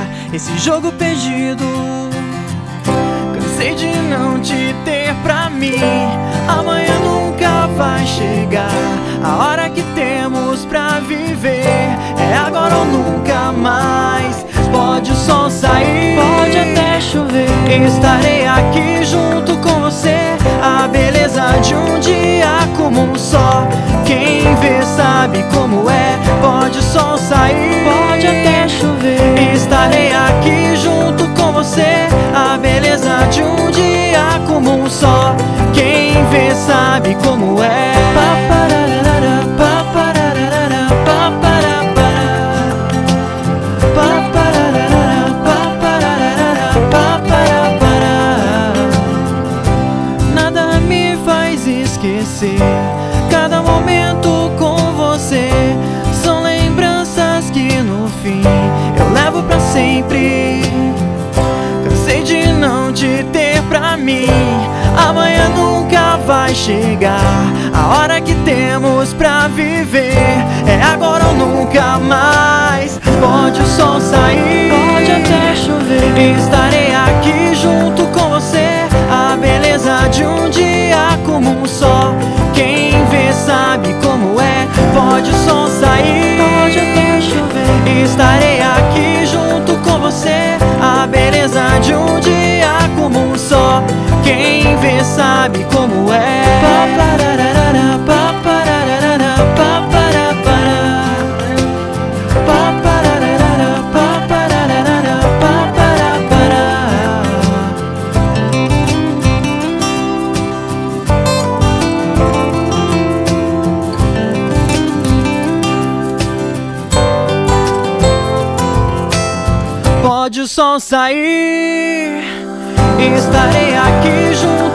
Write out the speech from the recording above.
esse jogo perdido. Cansei de não te ter pra mim. Amanhã nunca vai chegar. A hora que temos pra viver é agora ou nunca mais. Pode o sol sair, pode até chover, estarei aqui junto com você. A beleza de um dia comum só quem vê sabe como é. Pode o sol sair, pode até chover, estarei aqui junto com você. A beleza de um dia comum só quem vê sabe como é. Nada me faz esquecer cada momento com você. São lembranças que no fim eu levo pra sempre. Cansei de não te ter pra mim. Amanhã nunca vai chegar. A hora que temos pra viver é agora ou nunca mais. Pode o sol sair, pode até chover, estarei aqui junto com você. A beleza de um dia comum só quem vê sabe como é. Pode o sol sair, pode até chover, estarei aqui junto com você. A beleza de um dia comum só quem vê sabe como é. Pode o sol sair, estarei aqui junto